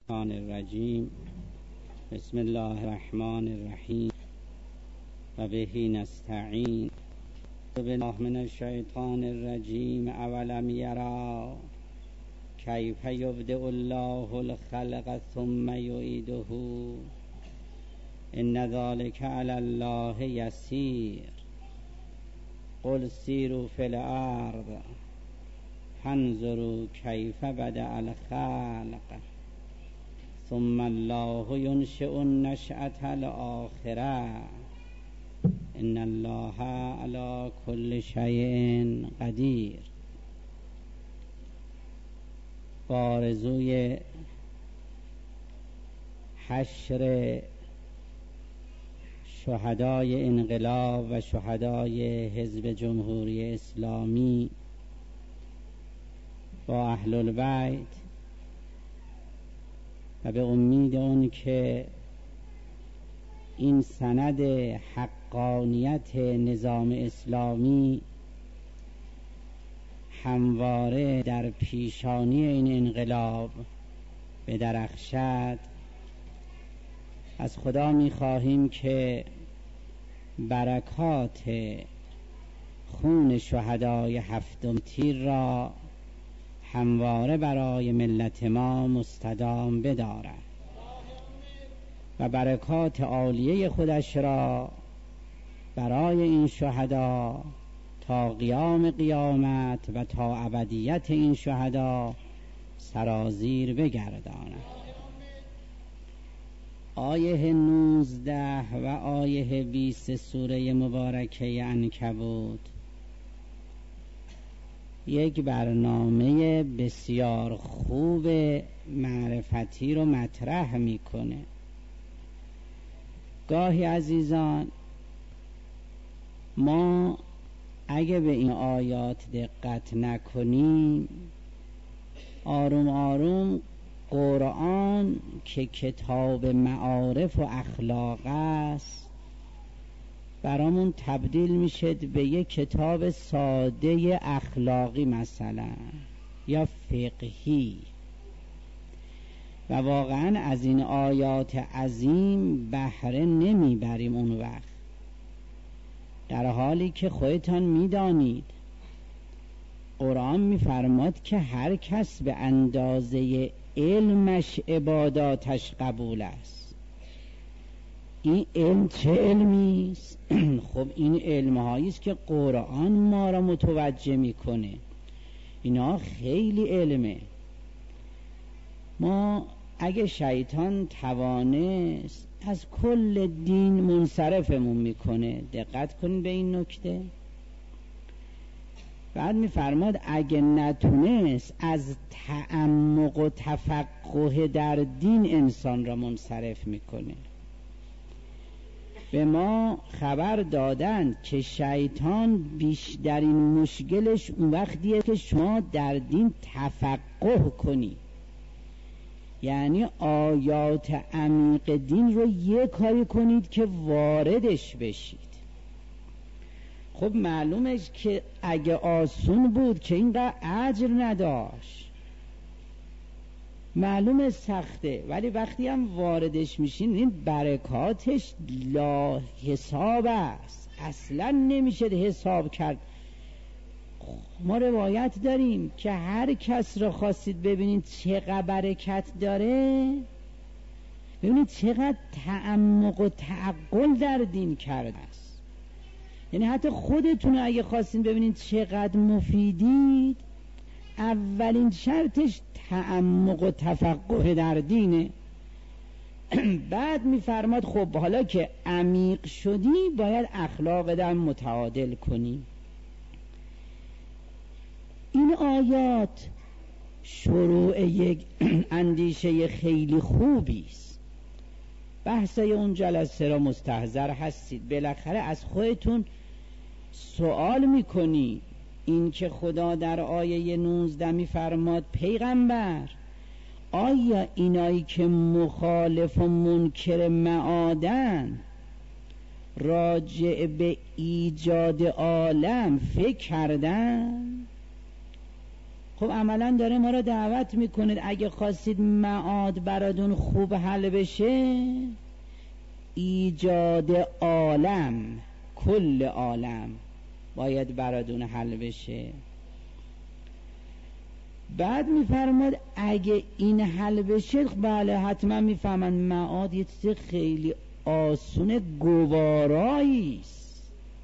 الرجیم. بسم الله الرحمن الرحیم و بهی نستعین. بالله من الشیطان الرجیم. اولم یرا کیف یبدئ الله الخلق ثم یعیده ان ذلک علی الله یسیر. قل سیروا فی الارض فانظروا کیف بدأ الخلق ثم الله ینشئ النشأة الآخرة ان الله علی کل شیء قدیر. با آرزوی حشر شهدای انقلاب و شهدای حزب جمهوری اسلامی با اهل البیت و به امید اون که این سند حقانیت نظام اسلامی همواره در پیشانی این انقلاب بدرخشد، از خدا می‌خواهیم که برکات خون شهدای هفتم تیر را همواره برای ملت ما مستدام بدارد و برکات عالیه خودش را برای این شهدا تا قیام قیامت و تا ابدیت این شهدا سرازیر بگرداند. آیه 19 و آیه 20 سوره مبارکه عنکبوت یک برنامه بسیار خوب معرفتی رو مطرح میکنه. گاهی عزیزان ما اگه به این آیات دقت نکنیم، آروم آروم قرآن که کتاب معارف و اخلاق است برامون تبدیل میشه به یک کتاب ساده اخلاقی مثلا یا فقهی و واقعا از این آیات عظیم بهره نمیبریم اون وقت، در حالی که خودتان میدانید قرآن میفرماد که هر کس به اندازه علمش عباداتش قبول است. این علم چه علمی است؟ خب این علم هایی است که قرآن ما را متوجه میکنه. اینا خیلی علمه. ما اگه شیطان توانست از کل دین منصرفمون میکنه. دقت کنید به این نکته. بعد میفرماد اگه نتونست از تعمق و تفقه در دین انسان را منصرف میکنه. به ما خبر دادند که شیطان بیشترین مشکلش اون وقتیه که شما در دین تفقه کنی، یعنی آیات عمیق دین رو یه کاری کنید که واردش بشید. خب معلومش که اگه آسون بود که اینقدر اجر نداشت، معلومه سخته، ولی وقتی هم واردش میشین این برکاتش لا حساب است، اصلا نمیشه حساب کرد. ما روایت داریم که هر کس را خواستید ببینید چقدر برکت داره، ببینید چقدر تعمق و تعقل در دین کرده است. یعنی حتی خودتون اگه خواستین ببینید چقدر مفیدید، اولین شرطش تعمق و تفقه در دینه. بعد میفرماد خب حالا که عمیق شدی باید اخلاق در متعادل کنی. این آیات شروع یک اندیشه خیلی خوبی است. بحث اون جلسه را مستحضر هستید. بالاخره از خودتون سوال میکنی. این که خدا در آیه 19 میفرماد پیغمبر آیا اینایی که مخالف و منکر معادن راجع به ایجاد عالم فکر کردن؟ خب عملا داره ما را دعوت میکنه اگه خواستید معاد براتون خوب حل بشه، ایجاد عالم، کل عالم باید براتون حل بشه. بعد میفرماد اگه این حل بشه، بله حتما میفهمن معاد یه چیز خیلی آسون گوارایی است.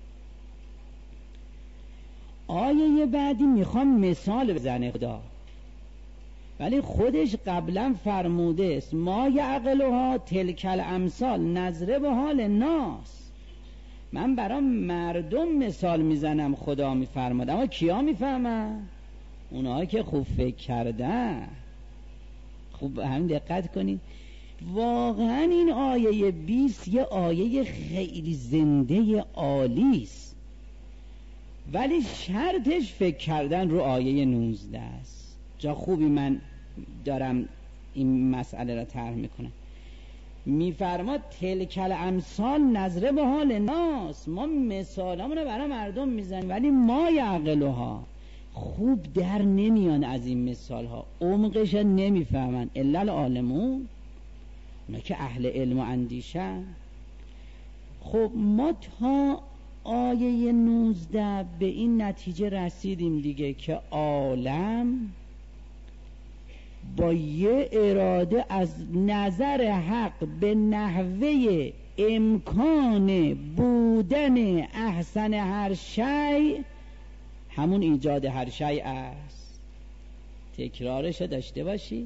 آیه بعدی میخوام مثال بزنه خدا، ولی خودش قبلا فرموده است ما یعقلها تلک الامثال نضربها للناس. من برای مردم مثال میزنم خدا میفرماد، اما کیا میفهمن؟ اونها که خوب فکر کردن. خوب همین دقت کنید، واقعا این آیه 20 یه آیه خیلی زنده عالی است، ولی شرطش فکر کردن رو آیه 19 است. جا خوبی من دارم این مسئله را طرح میکنم. میفرماد تلک الامثال نضربها للناس، ما مثالامون رو برای مردم میزنیم ولی ما یعقلها، خوب در نمیان از این مثال ها، عمقش نمیفهمن. الا العالمون، اونا که اهل علم و اندیشه. خب ما تا آیه 19 به این نتیجه رسیدیم دیگه که عالم با یه اراده از نظر حق به نحوه امکان بودن احسن هر شیء، همون ایجاد هر شیء است. تکرارش داشته باشی.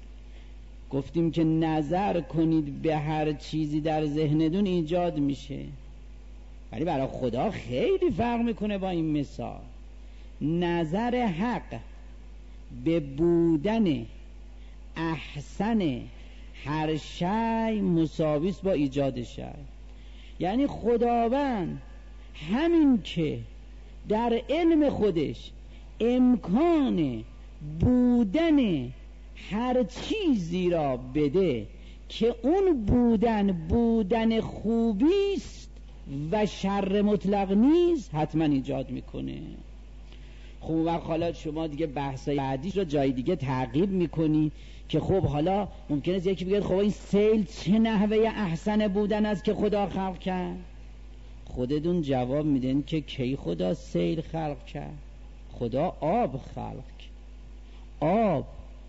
گفتیم که نظر کنید به هر چیزی در ذهنتون ایجاد میشه، ولی برای خدا خیلی فرق میکنه با این مثال. نظر حق به بودن احسن هر شیء مساوی است با ایجاد شیء. یعنی خداوند همین که در علم خودش امکان بودن هر چیزی را بده که اون بودن خوبی است و شر مطلق نیست، حتما ایجاد میکنه. خب وقت حالا شما دیگه بحثای بعدیش رو جای دیگه تعقیب میکنی که خب حالا ممکنه یکی بگه خب این سیل چه نحوه احسن بودن است که خدا خلق کرد؟ خودتون جواب میدین که کی خدا سیل خلق کرد؟ خدا آب خلق کرد. آب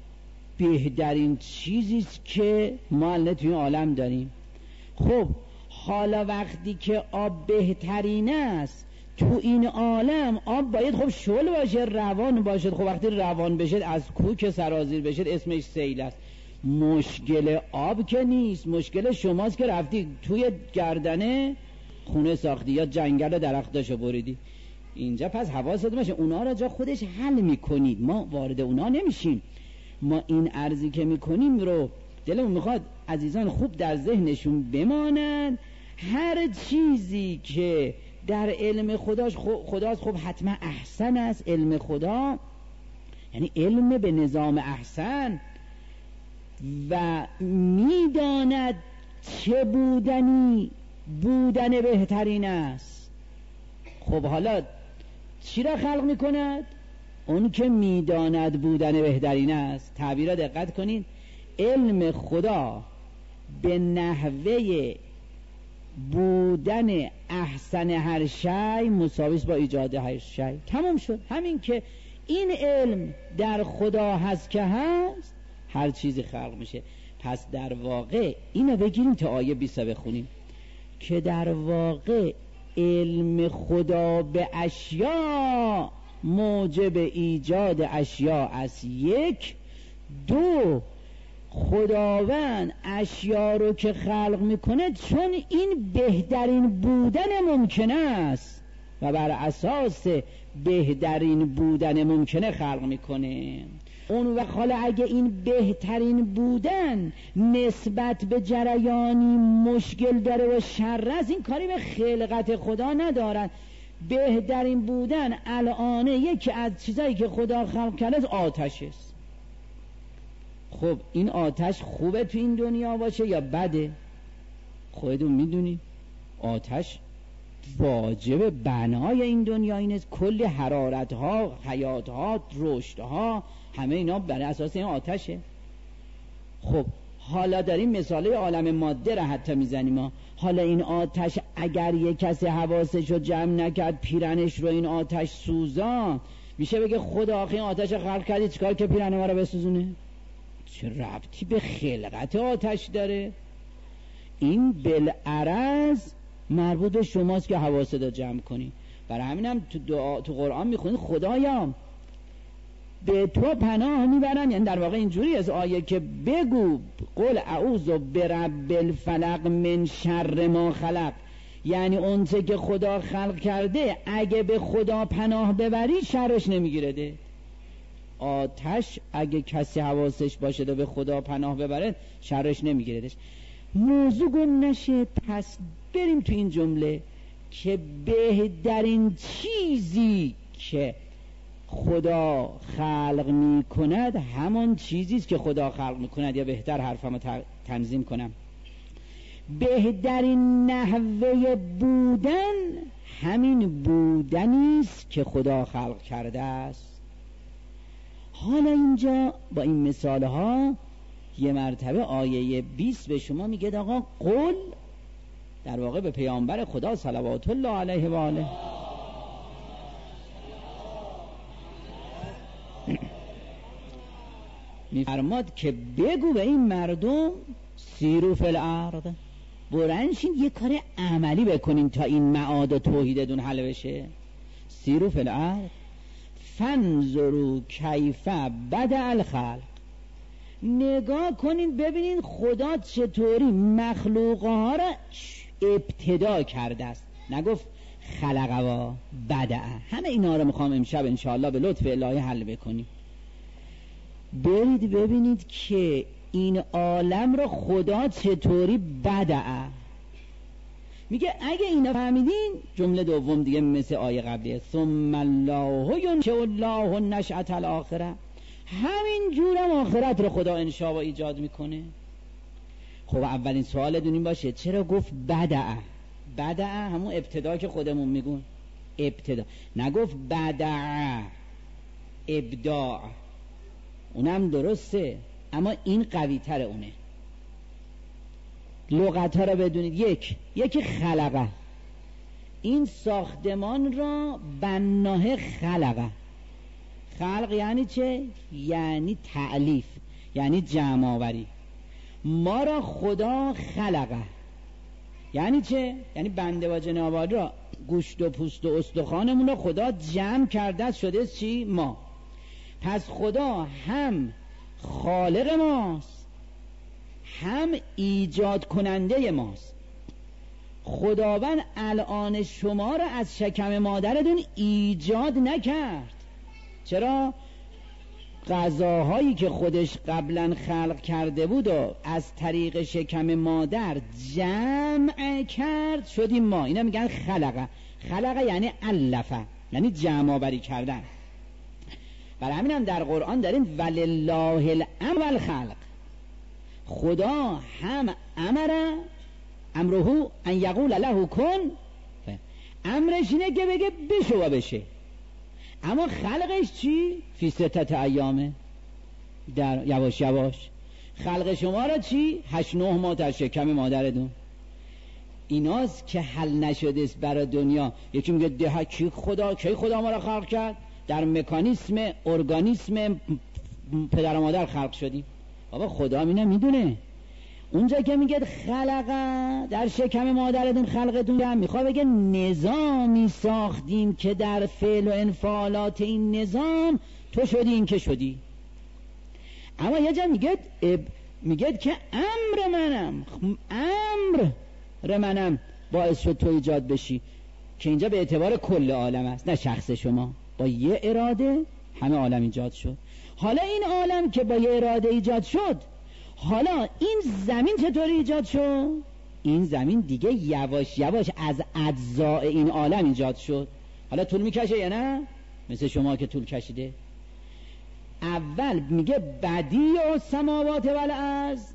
بهترین چیزیست که ما الان توی عالم داریم. خب حالا وقتی که آب بهترین است تو این عالم، آب باید خب شل باشه، روان باشه. خب وقتی روان بشه از کوه سرازیر بشه اسمش سیل است. مشکل آب که نیست، مشکل شماست که رفتی توی گردنه خونه ساختی یا جنگل درختاشو بریدی. اینجا پس حواست باشه اونا را جا خودش حل میکنید، ما وارد اونا نمیشیم. ما این عرضی که میکنیم رو دلمون میخواد عزیزان خوب در ذهنشون بمانند. هر چیزی که در علم خداست خب حتما احسن است. علم خدا یعنی علم به نظام احسن و میداند چه بودن بهترین است. خب حالا چی را خلق میکند؟ اون که میداند بودن بهترین است. تعبیر را دقت کنید. علم خدا به نحوه بودن احسن هر شی مساوی است با ایجاد هر شی. تمام شد. همین که این علم در خدا هست که هست، هر چیزی خلق میشه. پس در واقع اینو بگیریم تا آیه 20 بخونیم که در واقع علم خدا به اشیا موجب ایجاد اشیا است. یک. دو، خداوند اشیا رو که خلق میکنه چون این بهترین بودن ممکنه است و بر اساس بهترین بودن ممکنه خلق میکنه. اون وقت حالا اگه این بهترین بودن نسبت به جریانی مشکل داره و شر است، این کاری به خلقت خدا ندارد. بهترین بودن الان یکی از چیزایی که خدا خلق کرده آتش است. خب این آتش خوبه تو این دنیا باشه یا بده؟ خودتون میدونی آتش واجب بنای این دنیا اینه، کل حرارت ها، حیات ها، رشد ها، همه اینا بر اساس این آتشه. خب حالا داریم مثاله عالم ماده را حتی میزنیم ما. حالا این آتش اگر یک کسی حواسش رو جمع نکرد، پیرنش رو این آتش سوزان، میشه بگه خدا آخه این آتش خلق کردی چیکار که پیرن ما رو بسوزونه؟ چه ربطی به خلقت آتش داره؟ این بالعرض مربوط به شماست که حواست رو جمع کنی. برای همینم تو قرآن میخونید خدایا به تو پناه میبرم، یعنی در واقع اینجوری از آیه که بگو قل اعوذ برب الفلق من شر ما خلق، یعنی اون چه که خدا خلق کرده اگه به خدا پناه ببری شرش نمیگیرده. آتش اگه کسی حواسش باشه و به خدا پناه ببره شرش نمیگیردش. موضوع گم نشه، پس بریم تو این جمله که بهترین چیزی که خدا خلق می کند همان چیزیست که خدا خلق می کند، یا بهتر حرفمو تنظیم کنم، بهترین نحوه بودن همین بودنیست که خدا خلق کرده است. حالا اینجا با این مثال ها یه مرتبه آیه 20 به شما میگه آقا قل، در واقع به پیامبر خدا صلوات الله علیه و آله میفرماد که بگو به این مردم سیرو فی الارض، برنشین یه کار عملی بکنین تا این معاد و توحیدتون حل بشه. سیرو فی الارض فانظروا کیف بدأ الخلق، نگاه کنین ببینین خدا چطوری مخلوقها را ابتدا کرده است. نگفت خلق و بدأ. همه اینا رو میخوام امشب انشاءالله به لطف الهی حل بکنیم. برید ببینید که این عالم رو خدا چطوری بدأ. میگه اگه اینا فهمیدین، جمله دوم دیگه مثل آیه قبلیه، ثم الله ینشئ الله نشأة الاخره، همین جورم آخرت رو خدا انشا و ایجاد میکنه. خب اولین سوال دونیم باشه چرا گفت بدأ؟ بدأ همون ابتدا که خودمون میگون ابتدا، نگفت بدأ ابداع. اونم درسته اما این قوی تر اونه. لغت ها را بدونید. یکی خلقه، این ساختمان را بناه خلقه. خلق یعنی چه؟ یعنی تألیف، یعنی جمع آوری. ما را خدا خلقه یعنی چه؟ یعنی بنده و جنابالی را، گوشت و پوست و استخوانمون را خدا جمع کرده شده چی؟ ما. پس خدا هم خالق ماست هم ایجاد کننده ماست. خداوند الان شما را از شکم مادرتون ایجاد نکرد. چرا؟ غذاهایی که خودش قبلا خلق کرده بود و از طریق شکم مادر جمع کرد شدیم ما. اینا میگن خلقه. خلقه یعنی علفه، یعنی جمع آوری کردن. برای همین هم در قرآن داریم ولله الامر والخلق. خدا هم امره ان یقول له کن، امرش اینه که بگه بشه و بشه. اما خلقش چی؟ فی ستة ایامه، در یواش یواش. خلق شما را چی؟ 8-9 ماه در شکم مادرتون. ایناست که حل نشده است برای دنیا. یکی میگه ده کی خدا ما را خلق کرد؟ در مکانیسم ارگانیسم پدر و مادر خلق شدیم. بابا خدا اینو میدونه. اونجا که میگه خلقه، در شکم مادرتون خلقتون هم میخواد بگه نظامی ساختیم که در فعل و انفعالات این نظام تو شدی این که شدی. اما یه جا میگه که امر منم باعث شد تو ایجاد بشی، که اینجا به اعتبار کل عالم است، نه شخص شما. با یه اراده همه عالم ایجاد شد. حالا این عالم که با یه اراده ایجاد شد، حالا این زمین چطوری ایجاد شد؟ این زمین دیگه یواش یواش از اجزاء این عالم ایجاد شد. حالا طول میکشه یا نه؟ مثل شما که طول کشیده. اول میگه بدیع السماوات والارض،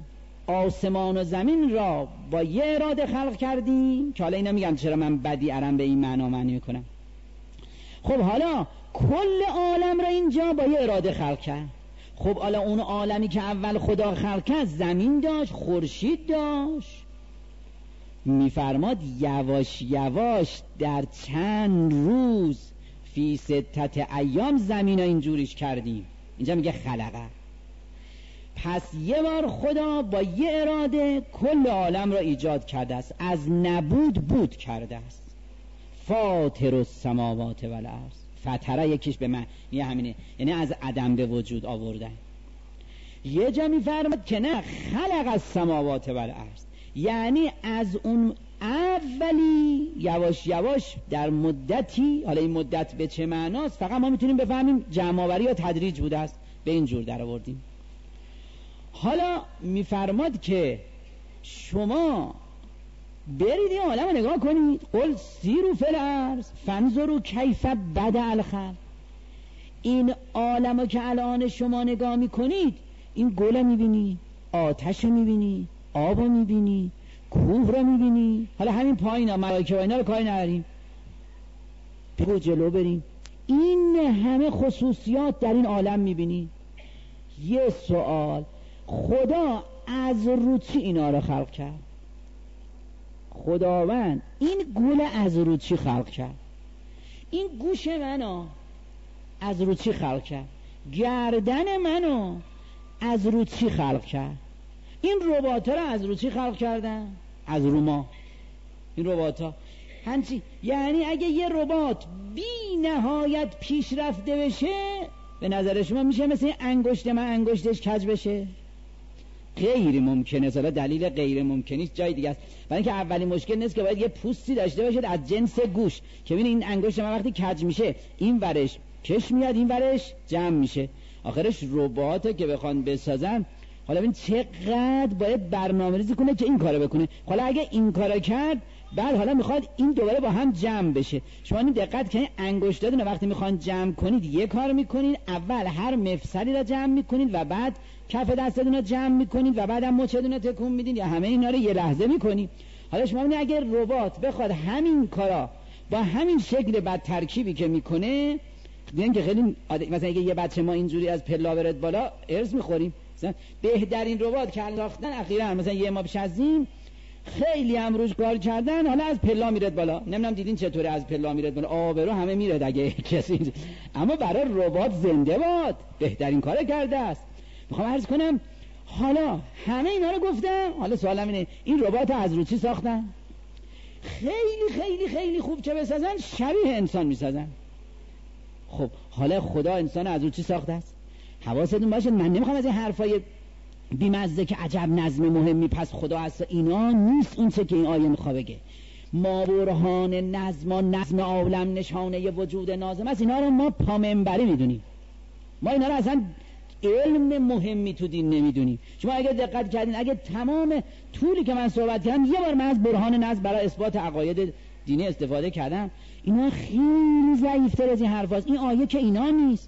آسمان و زمین را با یه اراده خلق کردیم، که حالا اینا میگن چرا من بدیعرم به این معنا معنی میکنم. خب حالا کل عالم را اینجا با یه اراده خلق کرد. خب حالا اون عالمی که اول خدا خلق کرد زمین داشت، خورشید داشت، میفرماد یواش یواش در چند روز فی ستت ایام زمین ها اینجوریش کردیم. اینجا میگه خلقه. پس یه بار خدا با یه اراده کل عالم را ایجاد کرده است، از نبود بود کرده است. فاطر السماوات والارض. فطره یکیش به من یه همینه، یعنی از عدم به وجود آوردن. یه جا میفرماد که نه، خلق السماوات والارض، یعنی از اون اولی یواش یواش در مدتی، حالا این مدت به چه معناست فقط ما میتونیم بفهمیم، جمع‌آوری یا تدریج بوده است، به این جور در آوردیم. حالا میفرماد که شما برید این عالم رو نگاه کنید، قل سیروا فی الارض فانظروا کیف بدأ الخلق. این عالم رو که الان شما نگاه میکنید، این گل رو میبینی، آتش رو میبینی، آب رو میبینی، کوه رو میبینی، حالا همین پایین ها ملائکه و اینا رو کاری نداریم، بگو جلو بریم، این همه خصوصیات در این عالم میبینی. یه سوال، خدا از رو چی اینا رو خلق کرد؟ خداوند این گل از رو چی خلق کرد؟ این گوش منو از رو چی خلق کرد؟ گردن منو از رو چی خلق کرد؟ این رباطا رو از رو چی خلق کردن؟ از رو ما. این رباطا هنچی، یعنی اگه یه رباط بی نهایت پیشرفته بشه، به نظر شما میشه مثل انگشت من انگشتش کج بشه؟ غیر ممکنه. حالا دلیل غیر ممکنی جای دیگه است. برای اینکه اولی مشکل نیست که باید یه پوستی داشته باشید از جنس گوش که ببین این انگشت من وقتی کج میشه این ورش کش میاد، این ورش جمع میشه. آخرش رباطه که بخوان بسازن، حالا ببین چقدر باید برنامه‌ریزی کنه که این کارو بکنه. حالا اگه این کارو کرد، بعد حالا میخواد این دوباره با هم جمع بشه. شما این دقت کنید، انگشتاتون وقتی میخوان جمع کنید یه کار میکنید، اول هر مفصلی را جمع میکنید و بعد کف دستتون رو جمع میکنید و بعد هم مچتون رو تکون میدید، یا همه اینا رو یه لحظه میکنید. حالا شما ببینید اگر ربات بخواد همین کارا با همین شکل بعد ترکیبی که میکنه، دیدن که خیلی مثلا اگه یه بچه ما اینجوری از پلا برد بالا ارث میخوریم. مثلا بهترین ربات که انداختن اخیراً مثلا یه ما پیش از این خیلی هم روش کار کردن، حالا از پلا میرد بالا. نمیدونم دیدین چطوره از پلا میرد بالا، آبرو همه میرد اگه کسی، اما برای ربات زنده باد بهترین کار کرده است. میخوام عرض کنم حالا همه اینا رو گفتم، حالا سوالم اینه این ربات از رو چی ساختن؟ خیلی خیلی خیلی خوب که بسازن شبیه انسان میسازن. خب حالا خدا انسان از رو چی ساخته است؟ حواستون باشه، من نمیخوام از این حرفای بیمزده که عجب نظم مهمی پس خدا هست، اینا نیست اون چه که این آیه میخواد بگه. ما برهان نظم و نظم عالم نشانه وجود ناظم است، اینا رو ما پامنبری میدونیم، ما اینا رو اصلا علم مهمی تو دین نمیدونیم. شما اگه دقت کردین، اگه تمام طولی که من صحبت کردم یه بار من از برهان نظم برای اثبات عقاید دینی استفاده کردم، اینا خیلی ضعیف‌تر از این حرفاست. این آیه که اینا نیست.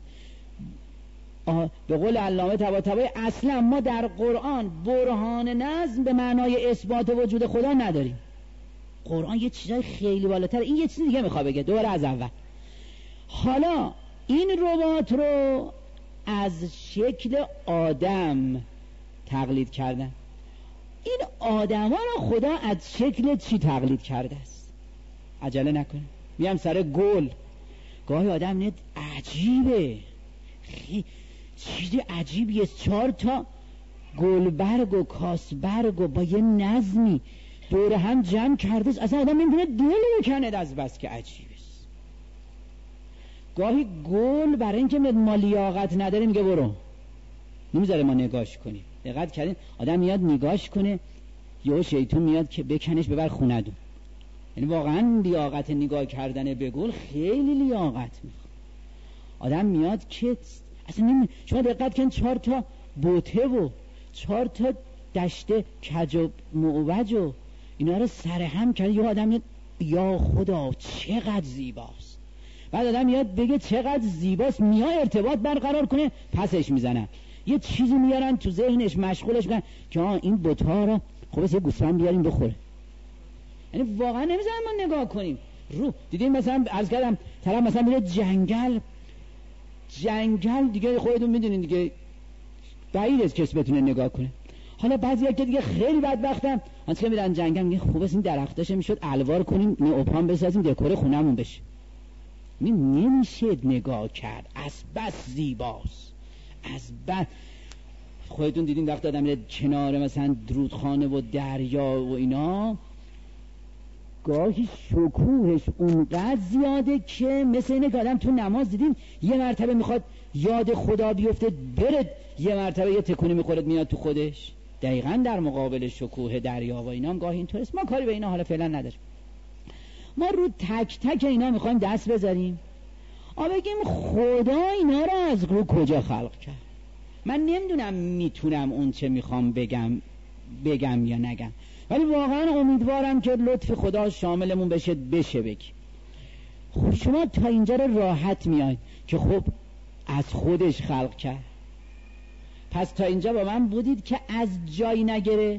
به قول علامه طباطبایی اصلا ما در قرآن برهان نظم به معنای اثبات وجود خدا نداریم. قرآن یه چیزای خیلی بالاتر، این یه چیز دیگه میخواد بگه دوباره از اول. حالا این رباط رو از شکل آدم تقلید کردن. این آدما رو خدا از شکل چی تقلید کرده است؟ عجله نکنه، میام سر گل. گاهی آدم نید عجیبه، چیز عجیبیه، 4 تا گلبرگ و کاسبرگ و با یه نظمی دور هم جمع کرده است، اصلا آدم نمیتونه دل بکنه از بس که عجیبه است. گاهی گل برای اینکه ما لیاقت نداره میگه برو، نمیذاره ما نگاش کنیم. دقت کردین آدم میاد نگاش کنه، یهو شیطون میاد که بکنش ببر خونه دون. یعنی واقعا لیاقت نگاه کردن به گل خیلی لیاقت میخواد. آدم میاد که اصلا شما دقت کن 4 تا بوته و 4 تا دشته کج و معوج و اینا رو سرهم کرد، یه آدم میاد یا خدا چقدر زیباست، بعد آدم میاد بگه چقدر زیباست، میاد ارتباط برقرار کنه پسش میزنه. یه چیزی میارن تو ذهنش مشغولش کنن که این بت‌ها رو خب یه گوسفند بیاریم بخوره. یعنی واقعا نمیذارن ما نگاه کنیم. رو دیدین مثلا عرض کردم طرف مثلا میره جنگل دیگه خودتون میدونین دیگه بعید است کسی بتونه نگاه کنه. حالا بعضیا که دیگه خیلی بدبختن وقتی که میرن جنگل میگن خوب است این درختاش میشد الوار کنیم اوپان بسازیم دکور خونمون بشه. نمیشه نگاه کرد، از بس زیباست، از بس. خودتون دیدین وقتی آدم میره کنار مثلا رودخانه و دریا و اینا گاهی شکوهش اونقدر زیاده که مثل اینه که آدم تو نماز دیدین یه مرتبه میخواد یاد خدا بیفته بره یه مرتبه یه تکونی میخورد میاد تو خودش. دقیقاً در مقابل شکوه دریا و اینا هم گاهی اینطوریست. ما کاری به اینا حالا فعلا نداریم. ما رو تک تک اینا میخوایم دست بذاریم بگیم خدا اینا رو از رو کجا خلق کرد. من نمیدونم میتونم اون چه میخوام بگم یا نگم، ولی واقعا امیدوارم که لطف خدا شاملمون بشه بگی. خب شما تا اینجا رو راحت میاید که خب از خودش خلق کرد، پس تا اینجا با من بودید که از جایی نگرفت.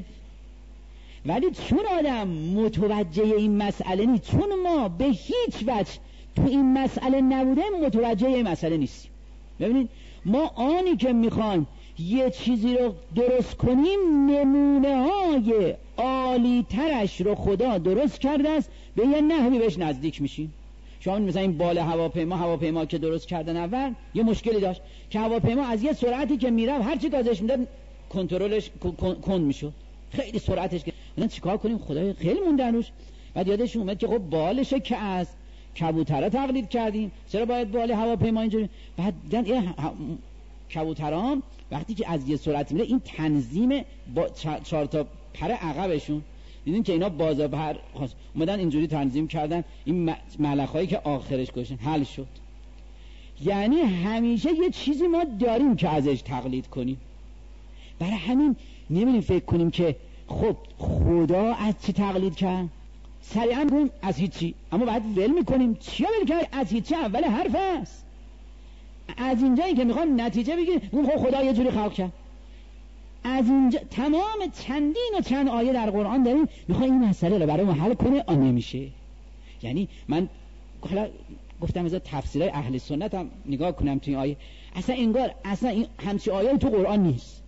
ولی چون آدم متوجه این مسئله نیست، چون ما به هیچ وجه تو این مسئله نبوده متوجه این مسئله نیستیم. ببینید ما آنی که میخوایم یه چیزی رو درست کنیم نمونه های عالی ترش رو خدا درست کرده است، به یه نحوی بهش نزدیک میشیم. شما مثلا این بال هواپیما که درست کردن اول یه مشکلی داشت که هواپیما از یه سرعتی که میره هر چی گازش میداد کنترلش کند میشد، خیلی سرعتش که الان چیکار کنیم خدای خیلی موندن روش. بعد یادش اومد که خب بالشه که از کبوترها تقلید کردیم، چرا باید بال هواپیما اینجوری؟ بعد دیدن کبوترام وقتی که از یه سرعت میره این تنظیم با 4 تا پر عقبشون دیدین که اینا بازا پر اومدن اینجوری تنظیم کردن این ملخایی که آخرش کشن حل شد. یعنی همیشه یه چیزی ما داریم که ازش تقلید کنیم. برای همین نمی‌ریم فکر کنیم که خب خدا از چی تقلید کرد، سریعا میگیم از هیچی، اما بعد ول میکنیم. چیا ول کرد؟ از هیچی اول حرف است. از اینجایی که میخوام نتیجه بگیریم میگم خب خدا یه جوری خلق کرد. از اینجا تمام چندین و چند آیه در قرآن داریم میخوام این مسئله رو برای ما حل کنه، نمیشه. یعنی من حالا گفتم از تفسیرهای اهل سنت هم نگاه کنم تو این آیه، اصلا انگار اصلا این همچین آیه تو قرآن نیست.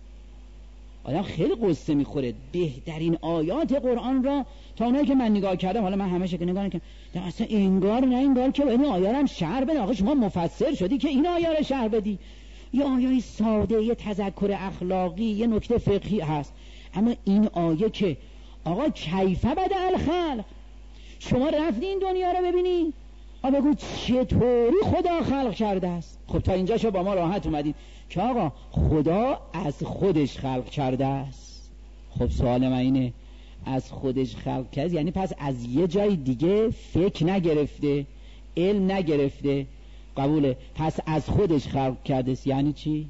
آدم خیلی قصه میخوره بهترین آیات قرآن را تا اونایی که من نگاه کردم، حالا من همیشه که نگاه نکنم اصلا انگار که این آیه هم شرح بده. آقا شما مفسر شدی که این آیه رو شرح بدی؟ یه آیه ساده، یه تذکر اخلاقی، یه نکته فقهی هست، اما این آیه که آقا کیف بدا الخلق، شما رفتی این دنیا رو ببینی بگو چطوری خدا خلق کرده است. خب تا اینجاشو با ما راحت اومدید که آقا خدا از خودش خلق کرده است. خب سوال من اینه از خودش خلق کرده یعنی پس از یه جای دیگه فکر نگرفته، علم نگرفته، قبوله؟ پس از خودش خلق کرده است. یعنی چی؟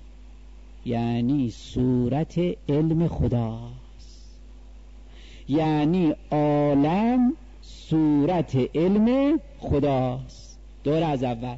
یعنی صورت علم خداست، یعنی عالم صورت علم خداست. دور از اول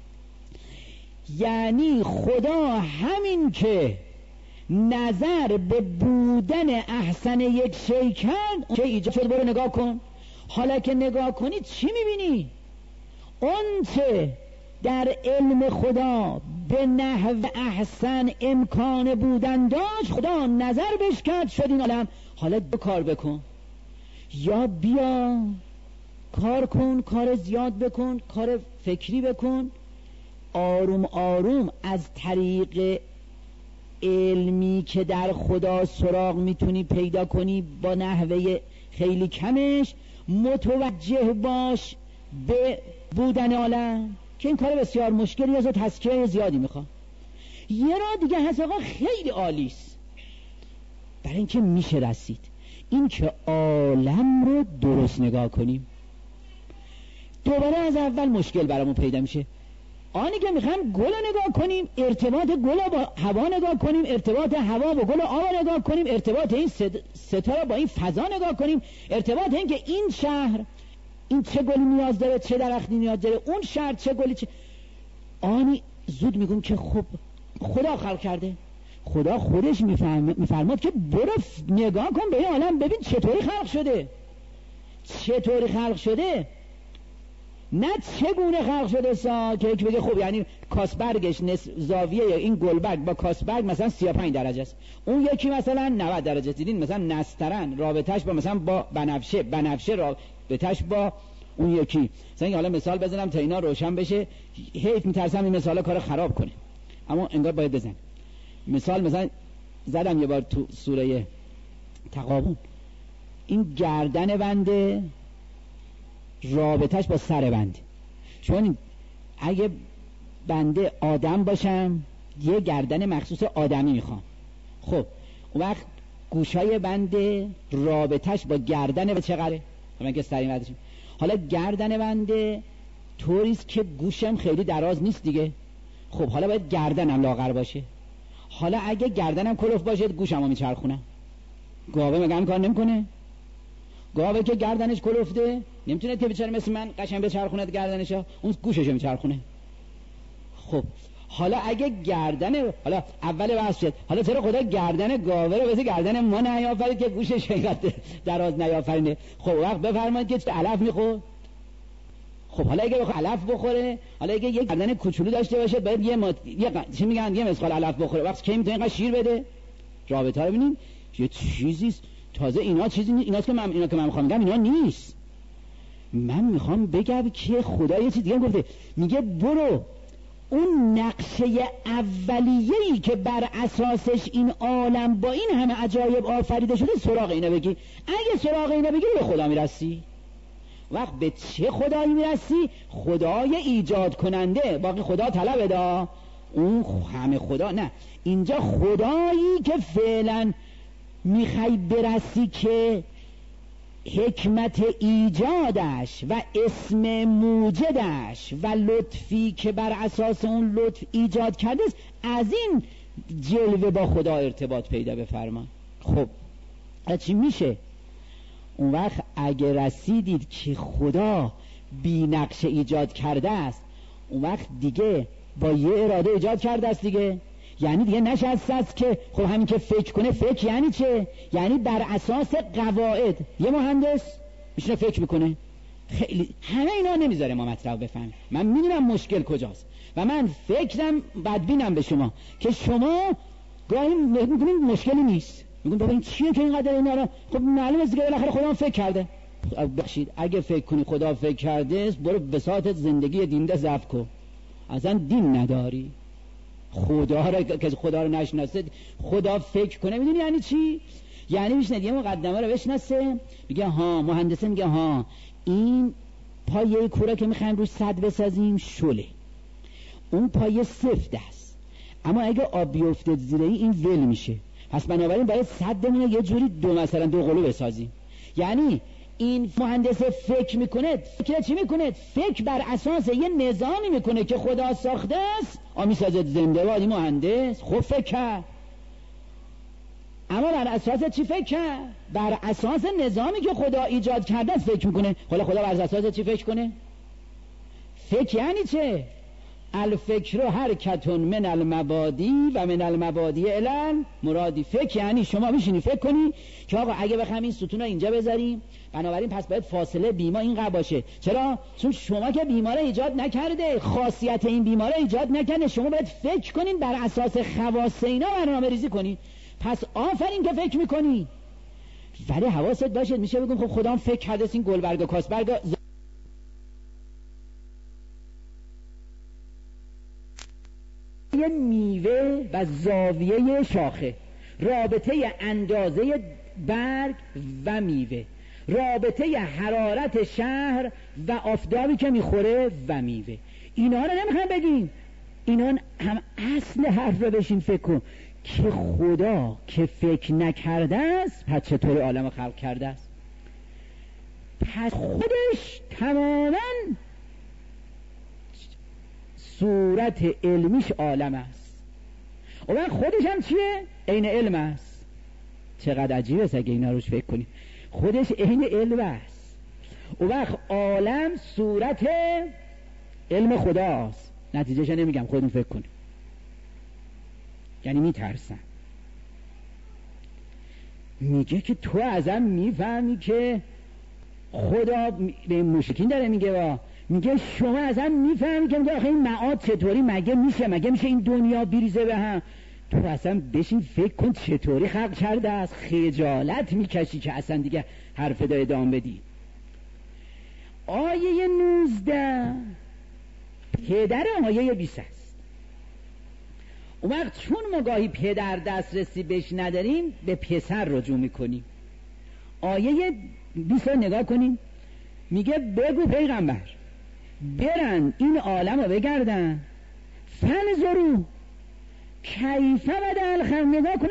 یعنی خدا همین که نظر به بودن احسن یک شی کرد که ایجاد شد. برو نگاه کن، حالا که نگاه کنی چی میبینی؟ اون چه در علم خدا به نحو احسن امکان بودن داشت خدا نظر بهش کرد شد این عالم. حالا دو کار بکن، یا بیا کار کن، کار زیاد بکن، کار فکری بکن، آروم آروم از طریق علمی که در خدا سراغ میتونی پیدا کنی با نحوه خیلی کمش متوجه باش به بودن عالم، که این کار بسیار مشکلی است و تذکیه زیادی میخواد. یه راه دیگه هست آقا خیلی عالی است برای اینکه میشه رسید، این که عالم رو درست نگاه کنیم. دوباره از اول مشکل برامون پیدا میشه. آنی که میخوایم گل نگاه کنیم، ارتباط گل با هوا نگاه کنیم، ارتباط هوا با گل آب نگاه کنیم، ارتباط این ستاره با این فضا نگاه کنیم، ارتباط این که این شهر این چه گلی نیاز داره، چه درختی نیاز داره، اون شهر چه گلی چه آنی زود میگم که خب خدا خلق کرده. خدا خودش میفرماد که برو نگاه کن به این عالم، ببین چطوری خلق شده، چطوری خلق شده، نه چگونه خلق شده که یک بگه خب یعنی کاسبرگش زاویه این گلبرگ با کاسبرگ مثلا 35 درجه است، اون یکی مثلا 90 درجه است. دیدین مثلا نسترن رابطش با مثلا با بنفشه رابطش با اون یکی. مثلا حالا مثال بزنم تا اینا روشن بشه، حیف میترسم این مثالا کارو خراب کنه، اما انگار باید بزن. مثلا زدم یه بار تو سوره تغابن، این گردن بنده رابطش با سر بنده، چون اگه بنده آدم باشم یه گردن مخصوص آدمی میخوام، خب اون وقت گوشای بنده رابطش با گردن به چقدره؟ من که سری نداشتم. حالا گردن بنده طوریست که گوشم خیلی دراز نیست دیگه، خب حالا باید گردنم لاغر باشه. حالا اگه گردنم کلوف باشه گوشمو میچرخونم. گاوه مگه کار نمیکنه؟ گاوه که گردنش کلفته نمیتونه که بیچاره مثل من قشنگ بچرخونه گردنشو، اون گوششو میچرخونه. خب حالا اگه حالا اول بحث شد، حالا چرا خدا گردن گاوه رو مثل گردن ما نیافرید که گوشش اینقدر دراز نیافرینه؟ خب وقت بفرمایید که علف میخورد. خب حالا اگه بخواد علف بخوره، حالا اگه یک گردن کوچولو داشته باشه باید چی میگن یه مسقال علف بخوره، وقت کی میتونه اینقدر شیر بده؟ رابطه رو ببینید یه چیزیست. تازه اینا چیزی ایناست که من میخوام بگم اینا نیست. من میخوام بگم که خدا یه چیز دیگه گفته، میگه برو اون نقشه اولیه‌ای که بر اساسش این عالم با این همه عجایب آفریده شده سراغ اینو بگی. اگه سراغ اینو بگی به خدا میرسی. وقت به چه خدایی میرسی؟ خدای ایجاد کننده. باقی خدا طلبه دا اون همه خدا نه، اینجا خدایی که فعلا میخوای برسی که حکمت ایجادش و اسم موجدش و لطفی که بر اساس اون لطف ایجاد کرده است، از این جلوه با خدا ارتباط پیدا بفرما. خب چی میشه؟ اون وقت اگه رسیدید که خدا بی نقش ایجاد کرده است، اون وقت دیگه با یه اراده ایجاد کرده است دیگه، یعنی دیگه نشسته است که خب همین که فکر کنه. فکر یعنی چه؟ یعنی بر اساس قواعد. یه مهندس میشونه فکر میکنه، خیلی همه اینا نمیذاره ما مطلب بفهمیم. من میدونم مشکل کجاست و من فکرم بدبینم به شما که شما گاهی میگید مشکلی نیست، میگن بابا این چیه که اینقدر اینا رو، خب معلومه دیگه بالاخره خدا فکر کرده. بخشید اگه فکر کنی خدا فکر کرده برو بساط زندگی دینده ضبط کن، اصلا دین نداری. خدا رو که خدا رو نشناسه خدا فکر کنه، میدونی یعنی چی؟ یعنی میشنه یه مقدمه رو بشناسه، میگه ها مهندسه، میگه ها این پایه کوره که میخوایم روش سد بسازیم شله، اون پایه سفت است، اما اگه آب بیفته زیر این ول میشه، پس بنابراین باید سدمون یه جوری مثلا دو قلو بسازیم. یعنی این مهندس فکر میکنه. فکر چی میکنه؟ فکر بر اساس یه نظامی میکنه که خدا ساخته است، میسازه زنده بادی مهندس. خب فکر کرد، اما بر اساس چی فکر کرد؟ بر اساس نظامی که خدا ایجاد کرده است فکر میکنه. حالا خدا بر اساس چی فکر کنه؟ فکر یعنی چه؟ الفکر حرکتون من المبادی و من المبادی الان مرادی. فکر یعنی شما میشینی فکر کنی که آقا اگه بخوام این ستون رو اینجا بذاریم، بنابراین پس باید فاصله بیما اینقدر باشه. چرا؟ چون شما که بیمار ایجاد نکرده، خاصیت این بیمار ایجاد نکنه، شما باید فکر کنین بر اساس خواص اینا برنامه ریزی کنی. پس آفرین که فکر میکنی، ولی حواست باشه. میشه بگم خب خدا فکر کرده این گلبرگ و کاسبرگ میوه و زاویه شاخه، رابطه اندازه برگ و میوه، رابطه حرارت شهر و آفتابی که میخوره و میوه. اینا رو نمیخوام بگیم، اینا هم اصل حرف رو بشین فکر کن که خدا که فکر نکرده است پس چطور عالم خلق کرده است؟ پس خودش تماما صورت علمیش عالم است، و خودش هم چیه؟ عین علم است. چقدر عجیب است اگه اینا روش فکر کنیم. خودش عین علم است، و وقت عالم صورت علم خداست. نتیجهش نمیگم، خودتون فکر کنید. یعنی میترسن میگه که تو ازم میفهمی که خدا به مشرکین داره میگه میگه شما ازم میفهمی که میگه آخه این معاد چطوری مگه میشه این دنیا بریزه به هم؟ تو اصلا بشین فکر کن چطوری خلق کرده است. خجالت میکشی که اصلا دیگه حرف دا ادامه بدی. آیه 19 پدر آیه 20 است. اون وقت چون ما گاهی پدر دسترسی بهش نداریم به پسر رجوع میکنیم. آیه 20 رو نگاه کنیم، میگه بگو پیغمبر برن این عالم رو بگردن فنظروا کیف بدا الخلق. نگاه کنن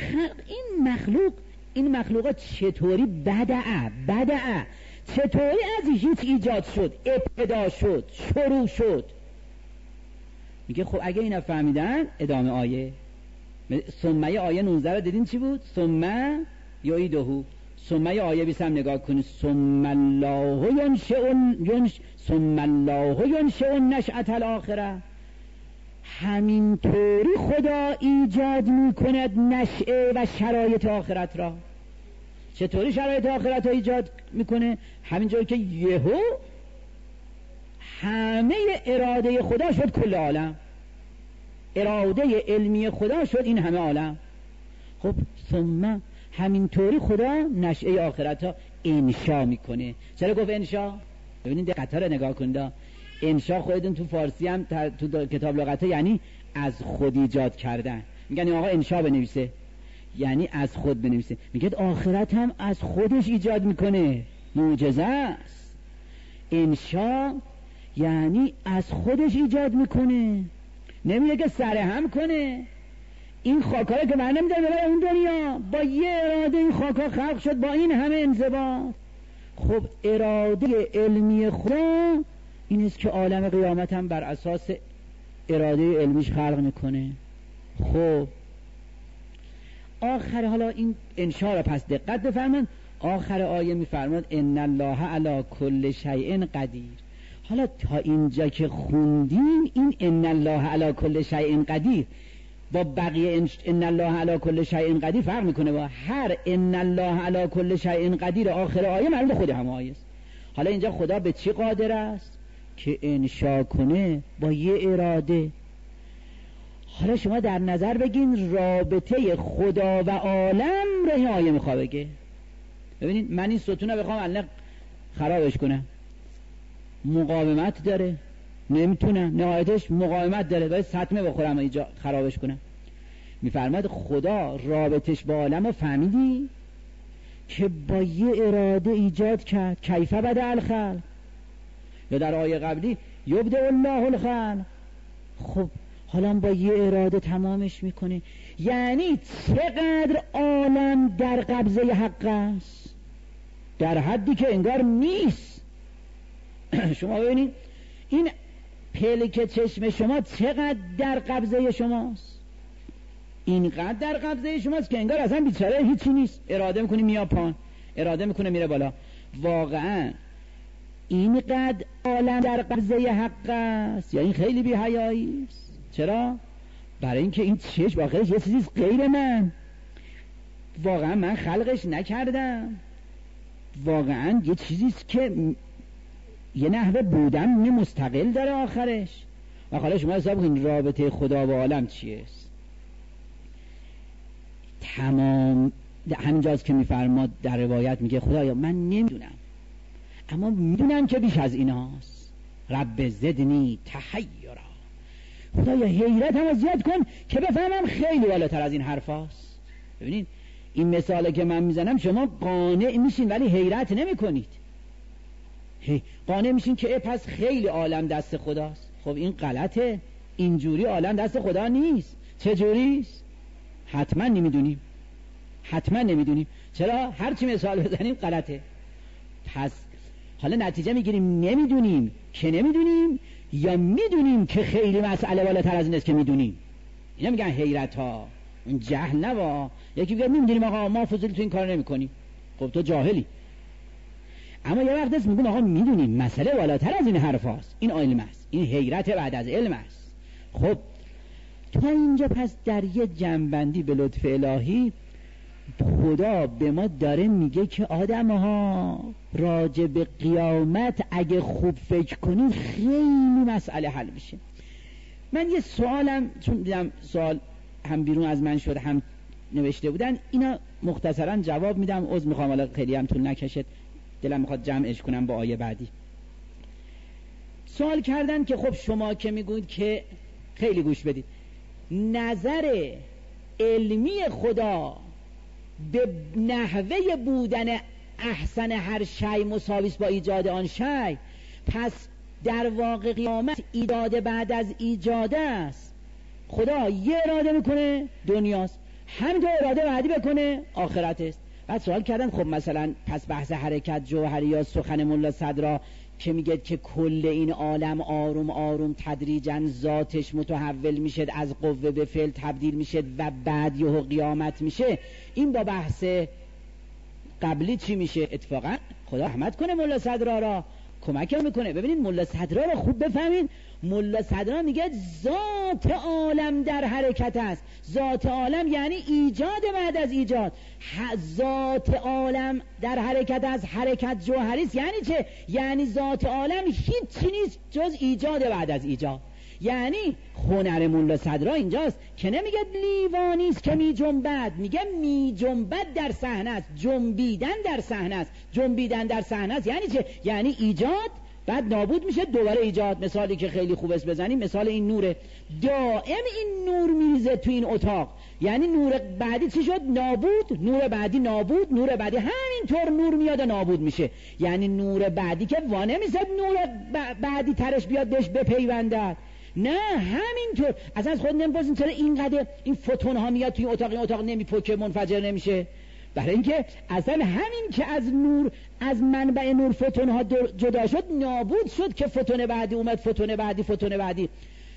این مخلوقات چطوری بدعه چطوری از هیچ ایجاد شد، ابتدا شد، شروع شد. میگه خب اگه اینا فهمیدن ادامه آیه ثمه آیه 19 رو دیدین چی بود؟ ثمه یعیدهو. ثمه آیه 20 هم نگاه کنید، ثم الله ینشئ نشأة الاخره. همینطوری خدا ایجاد میکند نشأه و شرایط آخرت را. چطوری شرایط آخرت را ایجاد میکنه؟ همینجوری که یهو همه اراده خدا شد کل عالم، اراده علمی خدا شد این همه عالم. خب ثم همینطوری خدا نشأه آخرت ها انشا میکنه. چرا گفت انشا؟ ببینید دقت ها رو نگاه کنید. انشا خودتون تو فارسی هم تو کتاب لغت ها یعنی از خود ایجاد کردن. میگن آقا انشا بنویسه یعنی از خود بنویسه. میگه آخرت هم از خودش ایجاد میکنه، معجزه است. انشا یعنی از خودش ایجاد میکنه، نمیگه که سرهم کنه. این خاک‌ها که من نمیدونم برای اون دنیا با یه اراده این خاک‌ها خلق شد با این همه انضباط. خب اراده علمی خدا این است که عالم قیامت هم بر اساس اراده علمیش خلق میکنه. خب آخر حالا این انشاء را پس دقت بفرمایید. آخر آیه میفرماد ان الله علی کل شیء قدیر. حالا تا اینجا که خوندیم این ان الله علی کل شیء قدیر با بقیه ان الله علی کل شیء قدیر فرق میکنه. با هر ان الله علی کل شیء قدیر آخر آیه مربوط خود هم آیه است. حالا اینجا خدا به چی قادر است؟ که انشا کنه با یه اراده. حالا شما در نظر بگین رابطه خدا و عالم رو این آیه میخواد بگه. ببینید من این ستون رو بخوام الان خرابش کنم، مقاومت داره، نمیتونم، نهایتش مقاومت داره، باید سطمه بخورم اینجا خرابش کنم. میفرماد خدا رابطش با عالم رو فهمیدی که با یه اراده ایجاد کرد. کیف بدا الخلق. یا در آیه قبلی یبدأ الله الخلق. خب حالا با یه اراده تمامش میکنه. یعنی چقدر عالم در قبضه حق است، در حدی که انگار نیست. شما ببینید این پلک چشم شما چقدر در قبضه شماست، اینقدر در قبضه شماست که انگار اصلا بیچاره هیچی نیست. اراده میکنی میاد پایین، اراده میکنه میره بالا. واقعا اینقدر عالم در قبضه حق است یا این خیلی بی حیایی است. چرا؟ برای اینکه این چشم واقعا یه چیزی غیر من، واقعا من خلقش نکردم، واقعا یه چیزیست که یه نحوه بودن مستقل داره آخرش. و حالا شما حساب کنید رابطه خدا و عالم چیه است. تمام همینجاست که میفرماد در روایت میگه خدایا من نمیدونم اما میدونم که بیش از ایناست. رب زدنی تحیرا. خدایا حیرت هم زیاد کن که بفهمم خیلی بالاتر از این حرف هاست. ببینید این مثاله که من میزنم شما قانع میشین ولی حیرت نمی کنید. قانع میشین که پس خیلی عالم دست خداست. خب این غلطه، اینجوری عالم دست خدا نیست. چجوریست؟ حتما نمیدونیم. چرا؟ هرچی مثال بزنیم غلطه. پس حالا نتیجه میگیریم نمیدونیم یا میدونیم که خیلی مسئله بالاتر از این است که میدونیم. اینا میگن حیرت ها، این جهل نوا. یکی میگه میدونیم آقا ما فضولی تو این کار نمی کنیم. خب تو جاهلی. اما یه وقت است میگم آقا میدونیم مسئله بالاتر از این حرف هاست، این علم است، این حیرت بعد از علم است. خب تا اینجا پس در یه جنبندی به لطف الهی خدا به ما داره میگه که آدم ها راجع به قیامت اگه خوب فکر کنید خیلی مسئله حل میشه. من یه سوالم، چون دیدم سوال هم بیرون از من شد هم نوشته بودن، اینا مختصرا جواب میدم. عذر میخوام حالا خیلی هم طول نکشد، دلم میخواد جمعش کنم با آیه بعدی. سوال کردن که خب شما که میگوید که، خیلی گوش بدید، نظر علمی خدا به نحوه بودن احسن هر شی مساویس با ایجاد آن شی، پس در واقع قیامت ایجاد بعد از ایجاد است. خدا یه اراده میکنه دنیاست، همینطور اراده بعدی بکنه آخرت است. بعد سوال کردن خب مثلا پس بحث حرکت جوهری یا سخن ملا صدرا که میگه که کل این عالم آروم آروم تدریجا ذاتش متحول میشه، از قوه به فعل تبدیل میشه و بعد یهو قیامت میشه، این با بحث قبلی چی میشه؟ اتفاقا خدا رحمت کنه ملا صدرا را، کمک میکنه. ببینید ملا صدرا را خوب بفهمین. ملا صدرا میگه ذات عالم در حرکت است. ذات عالم یعنی ایجاد بعد از ایجاد. ذات عالم در حرکت است، حرکت جوهری است. یعنی چه؟ یعنی ذات عالم هیچی نیست جز ایجاد بعد از ایجاد. یعنی هنر ملا صدرا اینجاست که نمیگه لیوانی است که می جنبد، میگه می جنبد در صحنه است، جنبیدن در صحنه است. جنبیدن در صحنه است یعنی چه؟ یعنی ایجاد بعد نابود میشه، دوباره ایجاد. مثالی که خیلی خوب است بزنیم، مثال این نوره. دائم این نور میریزه تو این اتاق، یعنی نور بعدی چی شد؟ نابود. نور بعدی نابود، نور بعدی همینطور نور میاد و نابود میشه. یعنی نور بعدی که وانه میشه نور بعدی ترش بیاد بهش بپیوندد، نه همینطور. اصلا خود نمی‌پرسین چرا اینقدر این فوتون ها میاد توی اتاق، این اتاق نمیپکه، منفجر نمیشه؟ برای اینکه اصلا همین که از نور، از منبع نور فوتون ها جدا شد، نابود شد که فوتون بعدی اومد، فوتون بعدی، فوتون بعدی.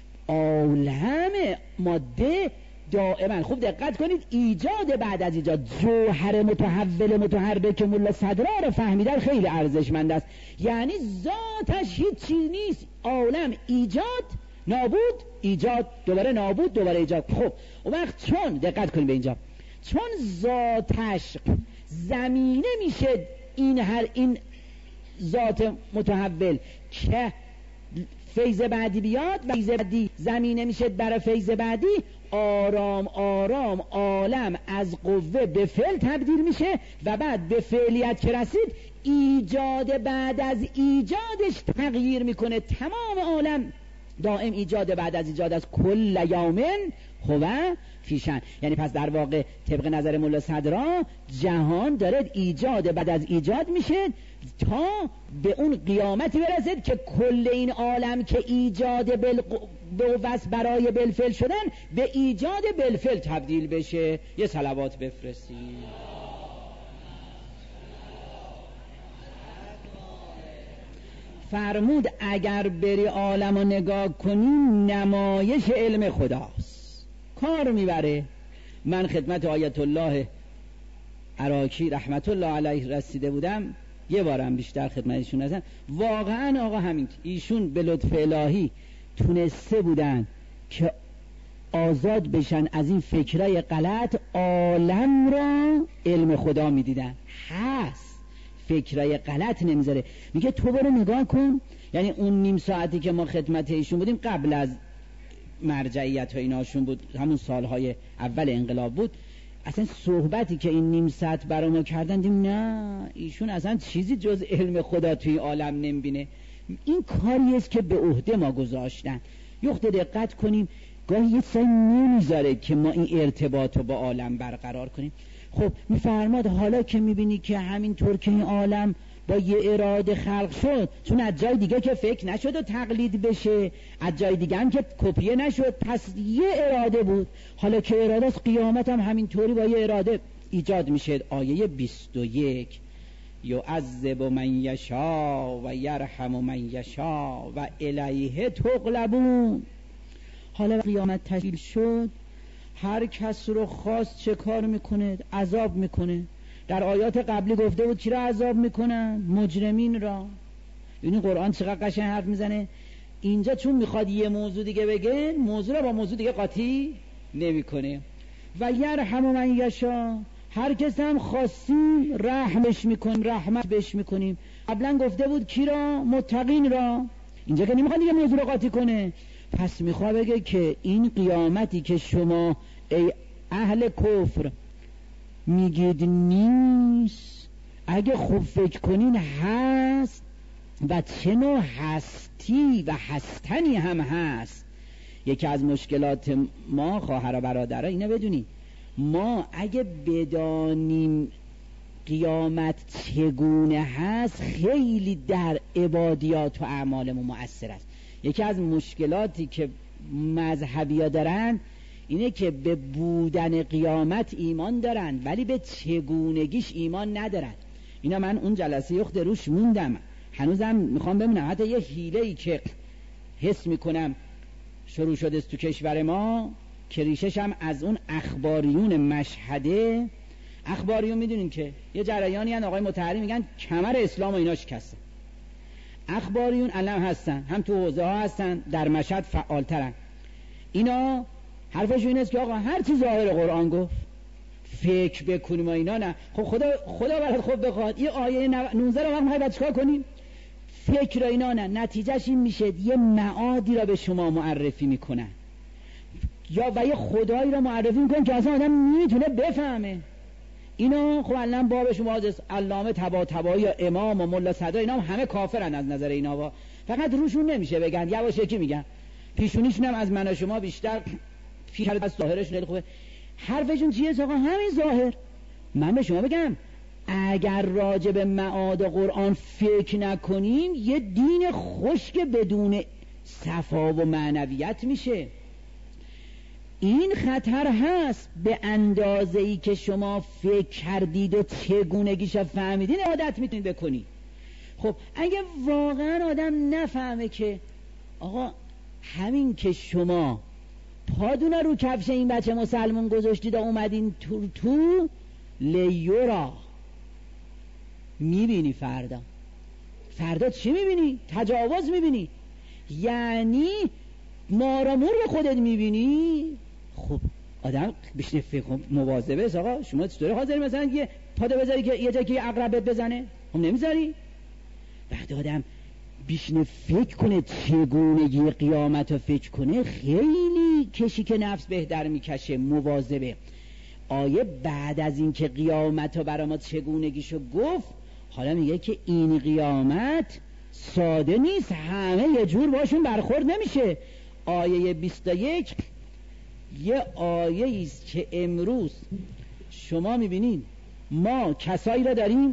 عالم ماده دائما، خوب دقت کنید، ایجاد بعد از ایجاد، جوهر متحول متحرک ملا صدرا رو فهمیدن خیلی ارزشمند است. یعنی ذاتش هیچ چیز نیست، عالم ایجاد نابود، ایجاد دوباره نابود، دوباره ایجاد. خب اون وقت چون دقت کنید به اینجا، چون ذاتش زمینه میشه این ذات متحول که فیض بعدی بیاد و فیض بعدی زمینه میشه برای فیض بعدی، آرام آرام عالم از قوه به فعل تبدیل میشه و بعد به فعلیت که رسید، ایجاد بعد از ایجادش تغییر میکنه. تمام عالم دائم ایجاد بعد از ایجاد از کل یومن هو فیشن. یعنی پس در واقع طبق نظر ملا صدرا جهان داره ایجاد بعد از ایجاد میشه تا به اون قیامتی برسید که کل این عالم که ایجاد بالوصف برای بالفعل شدن به ایجاد بالفعل تبدیل بشه. یه صلوات بفرستید. فرمود اگر بری عالم رو نگاه کنی نمایش علم خداست، کار میبره. من خدمت آیت الله عراقی رحمت الله علیه رسیده بودم، یه بارم بیشتر خدمتشون رسیدم. واقعا آقا همین ایشون به لطف الهی تونسته بودن که آزاد بشن از این فکرای غلط، عالم را علم خدا میدیدن. هست فکرای غلط نمیذاره، میگه تو برو نگاه کن. یعنی اون نیم ساعتی که ما خدمت ایشون بودیم قبل از مرجعیت و ایناشون بود، همون سالهای اول انقلاب بود، اصلا صحبتی که این نیم ساعت برای ما کردن دیم نه ایشون اصلا چیزی جز علم خدا توی عالم نمیبینه. این کاری است که به عهده ما گذاشتن. یخت دقت کنیم گاهی یه سعی نمیذاره که ما این ارتباط رو با عالم برقرار کنیم. خب میفرماد حالا که میبینی که همینطور که این عالم با یه اراده خلق شد، چون از جای دیگه که فکر نشد و تقلید بشه، از جای دیگه هم که کپیه نشد، پس یه اراده بود. حالا که اراده است، قیامت هم همینطوری با یه اراده ایجاد میشه. آیه 21 یعذب من یشاء و یرحم من یشاء و الیه تقلبون. حالا قیامت تشکیل شد، هر کس رو خواست چه کار میکنه؟ عذاب میکنه. در آیات قبلی گفته بود چرا عذاب میکنن؟ مجرمین را. این قرآن چقدر قشنگ حرف میزنه. اینجا چون میخواد یه موضوع دیگه بگه، موضوع رو با موضوع دیگه قاطی نمیکنه. و یرحم من یشاء، هر کس هم خواستیم رحمش میکنیم، رحمت بهش میکنیم. قبلا گفته بود کی را؟ متقین را. اینجا که نمیخواد دیگه موضوع رو قاطی کنه. پس میخواد بگه که این قیامتی که شما ای اهل کفر میگید نیست، اگه خوب فکر کنین هست و چه نوع هستی و هستنی هم هست. یکی از مشکلات ما خواهر و برادرها اینه بدونید، ما اگه بدانیم قیامت چگونه هست خیلی در عبادیات و اعمالمون مؤثر است. یکی از مشکلاتی که مذهبی ها دارن اینه که به بودن قیامت ایمان دارن ولی به چگونگیش ایمان ندارن. اینا من اون جلسه یخت روش موندم، هنوزم میخوام ببینم. حتی یه حیله‌ای که حس میکنم شروع شده است تو کشور ما که ریشش هم از اون اخباریون مشهده. اخباریون میدونین که یه جریانی هستن آقای مطهری میگن کمر اسلام و اینا شکسته. اخباریون علم هستن، هم تو حوزه ها هستن، در مشهد فعالترن. اینا حرفشون این است که آقا هر چی ظاهر قرآن گفت فکر بکنیم و اینا نه. خب خدا برات خوب بخواد یه آیه 19 رو وقت باید چیکار کنیم؟ فکر اینا نه. نتیجهش این میشه یه معادی را به شما معرفی میکنن یا و یه خدایی را معرفی میکنن که اصلا آدم نمیتونه بفهمه. اینا خب الان بابشون واضح، علامه طباطبایی یا امام و ملا صدر اینا هم همه کافرن از نظر اینا، فقط روشون نمیشه بگن، یواشکی میگن. پیشونیشون هم از من و شما بیشتر پیشتر از ظاهرشون خیلی خوبه. حرفشون چیه آقا؟ همین ظاهر. من به شما بگم اگر راجع به معاد قرآن فکر نکنیم یه دین خشک بدون صفا و معنویت میشه. این خطر هست. به اندازه‌ای که شما فکر کردید و چگونگیش فهمیدین عادت میتونید بکنید. خب اگه واقعا آدم نفهمه که آقا همین که شما پادونه رو کفش این بچه مسلمون گذاشتید و اومدین تو لیورا میبینی، فردا چی میبینی؟ تجاوز میبینی، یعنی مارامور به خودت میبینی. خب آدم بشینه فکر مواظبه است. آقا شما چطوری حاضری مثلا یه پاده بذاری که یه جایی که یه عقربت بزنه؟ خب نمیذاری. بعد آدم بشینه فکر کنه چگونگی قیامت رو فکر کنه، خیلی کشی که نفس بهتر میکشه. مواظبه. آیه بعد از این که قیامت رو برای ما چگونگیشو گفت، حالا میگه که این قیامت ساده نیست، همه یه جور باشون برخورد نمیشه. آیه 21 یه آیه است که امروز شما میبینید ما کسایی را داریم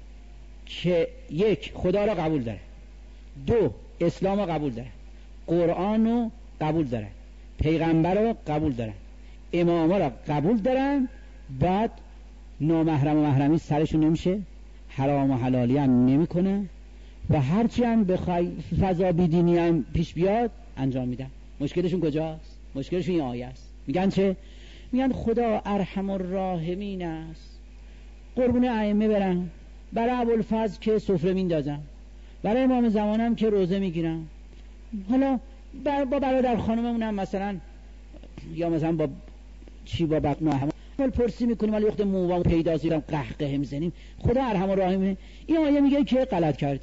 که یک خدا را قبول داره، دو اسلام را قبول داره، قرآن رو قبول داره، پیغمبر رو قبول داره، امام را قبول دارن، بعد نامحرم و محرمی سرشون نمیشه، حرام و حلالی هم نمیکنه و هرچی هم بخوای فضا بیدینی هم پیش بیاد انجام میدن. مشکلشون کجاست؟ مشکلشون این آیه است. میگن چه؟ میگن خدا ارحم الراحمین است، قربون ائمه برن، برای ابوالفضل که سفره میندازن، برای امام زمانم که روزه میگیرن، حالا با برادر خانممون هم مثلا یا مثلا با چی با بقنا هم پرسی میکنیم ولی وقت موام پیداست ایران قهقه میزنیم. خدا ارحم الراحمین. این آیه میگه که غلط کردی.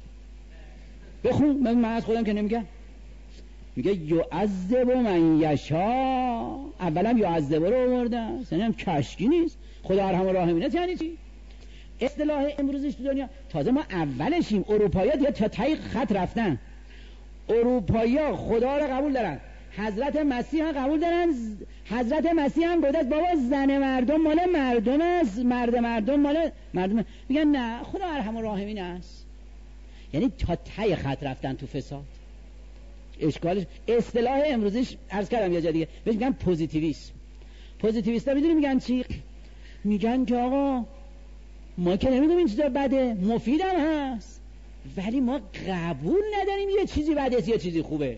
بخون. من از خودم که نمیگم. میگه یعذب من یشاء. اولا یعذب رو آوردن، ثانیا کشکی نیست. خدا ارحم الراحمین یعنی چی؟ اصطلاح امروزش تو دنیا تازه ما اولشیم. اروپایی‌ها دیگه تا تای خط رفتن. اروپایی‌ها خدا رو قبول دارن، حضرت مسیح هم قبول دارن. حضرت مسیح هم گفت بابا زن مردم مال مردم است، مردم مال مردم. میگن نه خدا ارحم الراحمین است. یعنی تا ته خط رفتن تو فساد. اشکالش اصطلاح امروزیش عرض کردم یه جا دیگه بهش میگن پوزیتیویسم. پوزیتیویستا میدونی میگن چی؟ میگن که آقا ما که نمیدونیم این چیزا بده، مفیدم هست، ولی ما قبول نداریم یه چیزی بده است یه چیزی خوبه.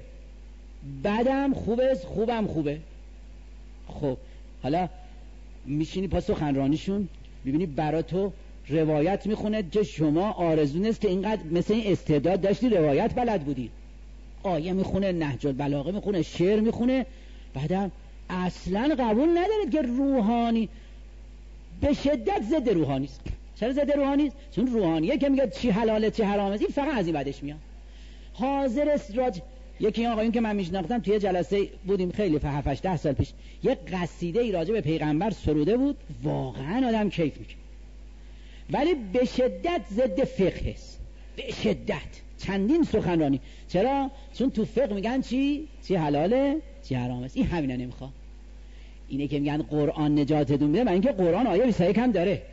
بدم خوبه، خوبم خوبه. خب حالا میشینی پا سخنرانیشون ببینی برا تو روایت میخونه که شما آرزو نیست که اینقدر مثل این استعداد داشتی روایت بلد بودی. آیه میخونه، نهج البلاغه میخونه، شعر میخونه، بعدم اصلا قبول ندارید که روحانی به شدت ضد روحانی است. چرا ضد روحانی است؟ چون روحانیه که میگه چی حلاله چی حرامه، این فقط از این بعدش میاد. حاضر است یکی آقایون که من میشناختم توی جلسه بودیم خیلی 7-8 سال پیش، یک قصیده ای راجع به پیغمبر سروده بود، واقعا آدم کیف میکنه، ولی به شدت ضد فقه است، به شدت چندین سخنرانی. چرا؟ چون تو فقه میگن چی حلاله چی حرامه است، این همینا نمیخواد. اینه که میگن قرآن نجاتتون میده، من اینکه قرآن آیه 21 هم داره.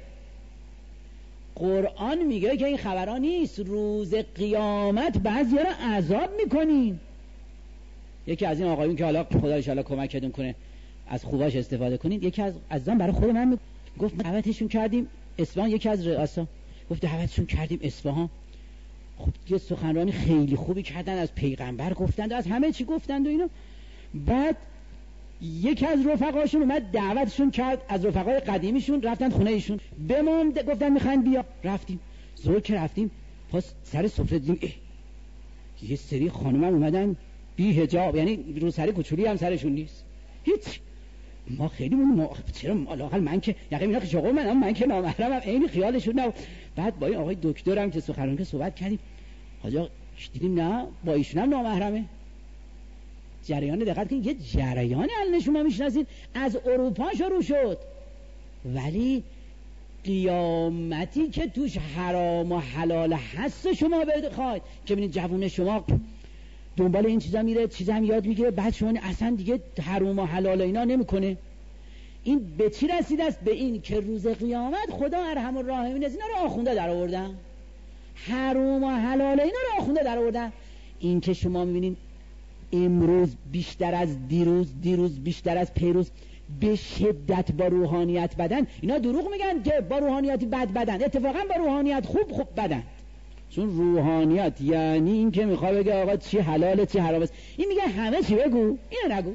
قرآن میگه که این خبرها نیست، روز قیامت بعضیا رو عذاب میکنیم. یکی از این آقایون که حالا خدا ان شاءالله کمکتون کنه از خوباش استفاده کنید، یکی از عزیزان برای خود من گفت دعوتشون کردیم اصفهان، یکی از رئاسا گفت دعوتشون کردیم اصفهان، خب یه سخنرانی خیلی خوبی کردن، از پیغمبر گفتند، از همه چی گفتند و اینا. بعد یکی از رفقاشون اومد دعوتشون کرد، از رفقای قدیمیشون، رفتن خونه ایشون، بموند، گفتن میخواین بیا. رفتیم زور که رفتیم پس سر سفره دیدیم یه سری خانم هم اومدن بی حجاب، یعنی روسری کوچولی هم سرشون نیست هیچ. ما خیلی چرا لااقل من که یقین اینا که شغل من که نامحرمم، عین خیالشون نبود. بعد با این آقای دکترم که سخنرانی که صحبت کردیم، حاجا دیدیم نه با ایشون هم نامحرمه. جریان دقت کنید، یه جریان علن شما میشناسید از اروپا شروع شد، ولی قیامتی که توش حرام و حلال هست شما بخواید که ببینید جوون شما دنبال این چیزا میره، چیزا هم یاد میگیره، بعد شما اصلا دیگه حرام و حلال اینا نمیکنه. این به چی رسیده است؟ به این که روز قیامت خدا ارحم الراحمین از اینا رو آخونده در آوردن، حرام و حلال اینا رو آخونده در آوردن. این که شما میبینید امروز بیشتر از دیروز بیشتر از پیروز به شدت با روحانیت بدن، اینا دروغ میگن که با روحانیت بد بدن، اتفاقا با روحانیت خوب بدن. چون روحانیت یعنی این که میخواد بگه آقا چی حلاله چی حرام است، این میگه همه چی بگو، اینو نگو.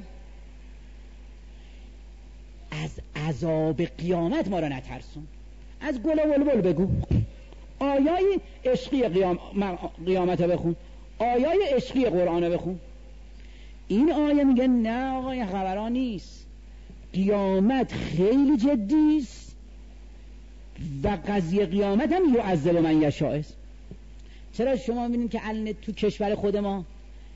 از عذاب قیامت ما رو نترسون، از گل و بلبل بگو. آیای عشقی قیامت بخون، آیای عشقی قرآن بخون. این آیه میگه نه آقا این خبرها نیست، قیامت خیلی جدی است و قضیه قیامت هم یعذب من یشاء است. چرا شما میبینید که الان تو کشور خود ما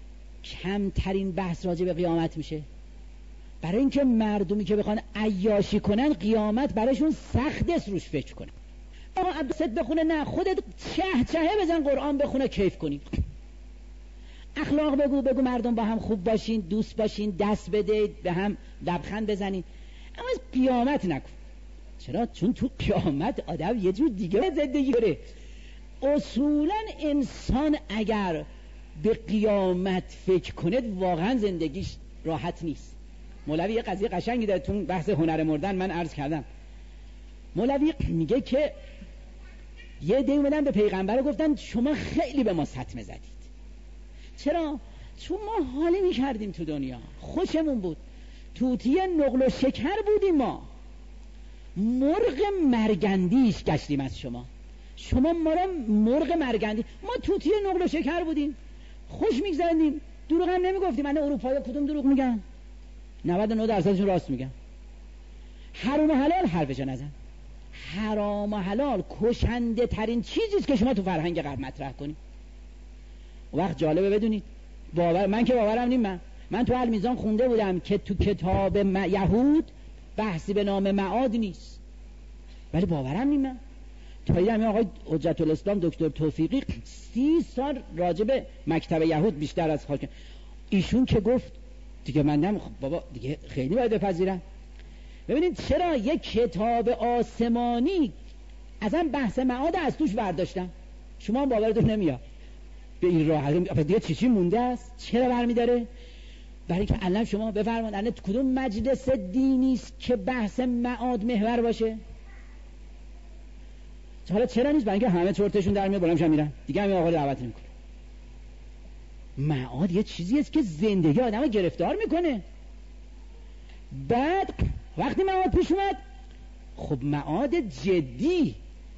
کمترین بحث راجع به قیامت میشه؟ برای اینکه مردمی که بخوان عیاشی کنن قیامت برایشون سخت است روش فکر کنن. آقا عبدالست بخونه نه، خودت چهه بزن قرآن بخونه کیف کنی. اخلاق بگو مردم با هم خوب باشین، دوست باشین، دست بدید به هم، لبخند بزنین، اما از قیامت نکن. چرا؟ چون تو قیامت آدم یه جور دیگه زندگی داره. اصولا انسان اگر به قیامت فکر کنه واقعا زندگیش راحت نیست. مولوی یه قضیه قشنگی داره تو بحث هنر مردن، من عرض کردم. مولوی میگه که یه عده اومدن به پیغمبر گفتن شما خیلی به ما سطمه زدید. چرا؟ چون ما حالی میکردیم تو دنیا، خوشمون بود، توتی نقل و شکر بودیم، ما مرغ مرگندیش گشتیم از شما ما را مرغ مرگندی، ما توتی نقل و شکر بودیم، خوش میگذردیم، دروغ هم نمیگفتیم. من اروپایی کدوم دروغ میگن؟ 99% راست میگن. حرام و حلال حرفش نزن. حرام و حلال کشنده ترین چیزیست که شما تو فرهنگ غرب مطرح کنید. وقت جالبه بدونید، من که باورم نیم، من تو المیزان خونده بودم که تو کتاب یهود بحثی به نام معاد نیست، ولی باورم نیم. تا دیدم آقای حجت الاسلام دکتر توفیقی 30 سال راجع به مکتب یهود بیشتر از خاک ایشون که گفت دیگه من بابا دیگه خیلی باید بپذیرم. ببینید چرا یک کتاب آسمانی ازم بحث معاد از توش برداشتم، شما باورتون نمیاد به این راحتی دیگه چی مونده است. چرا برمیداره؟ برای که الان شما بفرمایید الان کدوم مجلس دینی است که بحث معاد محور باشه؟ حالا چرا نیست؟ برای اینکه همه چرتشون در میاد بلندشون میرن دیگه، همین آقا دعوت نمیکنه. معاد یه چیزی است که زندگی آدمو گرفتار میکنه. بعد وقتی معاد پیش اومد، خب معاد جدی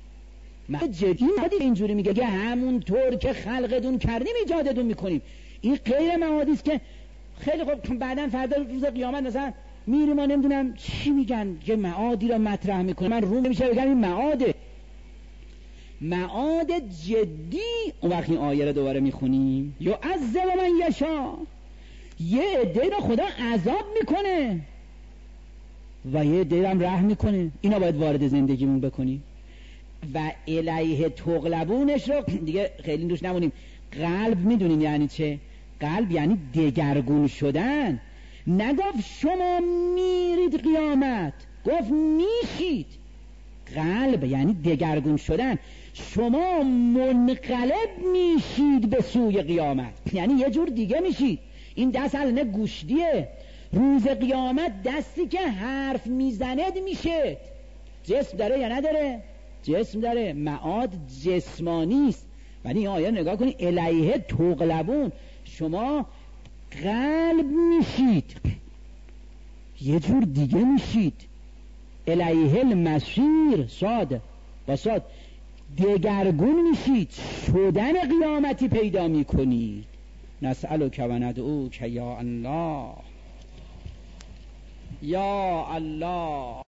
اینجوری میگه که همونطور که خلقتون کردیم ایجادتون میکنیم. این غیر معادی است که خیلی خوب بعدن فردا روز قیامت مثلا میری ما نمیدونم چی میگن که معادی را مطرح میکنه، من روم نمیشه بگم این معاد جدی. اون وقت این آیه رو دوباره میخونیم، یا عذب من یشا، یه عده رو خدا عذاب میکنه و یه عده هم رحم میکنه. اینا باید وارد زندگیمون بکنیم و الیه تغلبونش رو دیگه خیلی دوش نمونیم. قلب میدونین یعنی چه؟ قلب یعنی دگرگون شدن. نگفت شما میرید قیامت، گفت میشید. قلب یعنی دگرگون شدن. شما منقلب میشید به سوی قیامت، یعنی یه جور دیگه میشید. این دست الان گوشتیه، روز قیامت دستی که حرف میزند میشه. جسم داره یا نداره؟ جسم داره، معاد جسمانی است. ولی این آیه نگاه کنید، الیه تغلبون، شما قلب میشید، یه جور دیگه میشید. الیه المسیر، صاد با صاد، دگرگون میشید، شدن قیامتی پیدا میکنید. نسألک و ندعوک یا الله، یا الله.